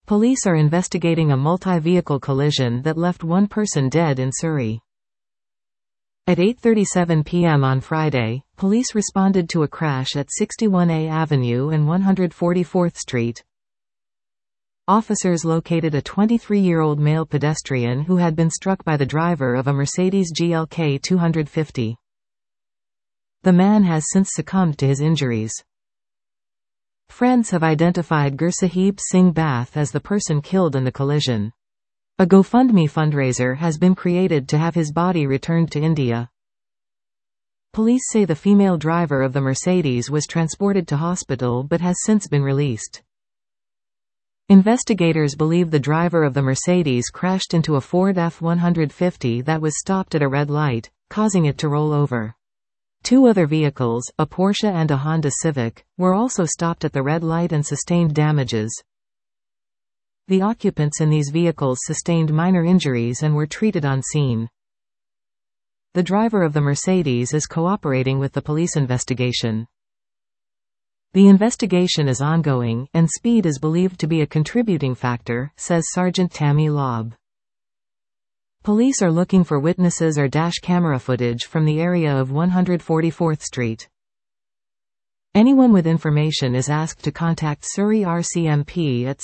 Police are investigating a multi-vehicle collision that left one person dead in Surrey. At 8:37 p.m. on Friday, police responded to a crash at 61A Avenue and 144th Street. Officers located a 23-year-old male pedestrian who had been struck by the driver of a Mercedes GLK 250. The man has since succumbed to his injuries. Friends have identified Gursahib Singh Bath as the person killed in the collision. A GoFundMe fundraiser has been created to have his body returned to India. Police say the female driver of the Mercedes was transported to hospital but has since been released. Investigators believe the driver of the Mercedes crashed into a Ford F-150 that was stopped at a red light, causing it to roll over. Two other vehicles, a Porsche and a Honda Civic, were also stopped at the red light and sustained damages. The occupants in these vehicles sustained minor injuries and were treated on scene. The driver of the Mercedes is cooperating with the police investigation. The investigation is ongoing, and speed is believed to be a contributing factor, says Sergeant Tammy Lobb. Police are looking for witnesses or dash camera footage from the area of 144th Street. Anyone with information is asked to contact Surrey RCMP at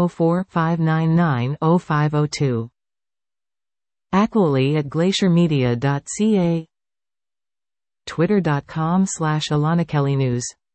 604-599-0502. Aqually at glaciermedia.ca, twitter.com/AlanaKellyNews.